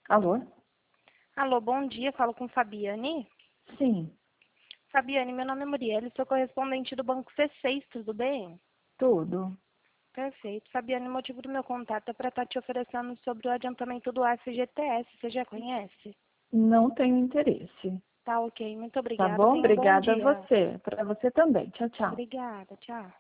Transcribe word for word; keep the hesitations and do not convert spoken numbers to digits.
Alô? Alô, bom dia, falo com Fabiane. Sim, Fabiane, meu nome é Muriel, sou correspondente do Banco C seis, tudo bem? tudo. Perfeito. Fabiane, o motivo do meu contato é para estar te oferecendo sobre o adiantamento do F G T S, você já conhece? Não tenho interesse. Tá ok, muito Tá obrigada, bom? tenha um bom Obrigada a dia. você. Para você também. Tchau, tchau. Obrigada, tchau.